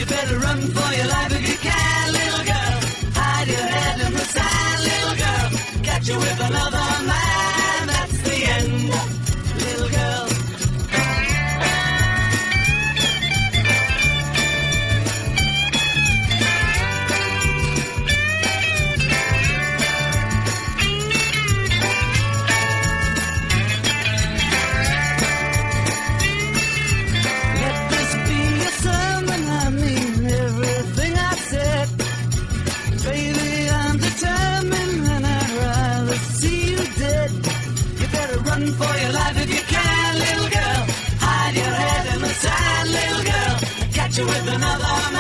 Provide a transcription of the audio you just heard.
better run for your life if you can, little girl. Hide your head in the sand, little girl. Catch you with another man, that's the end, little girl. Run for your life if you can, little girl. Hide your head in the sand, little girl. Catch you with another man.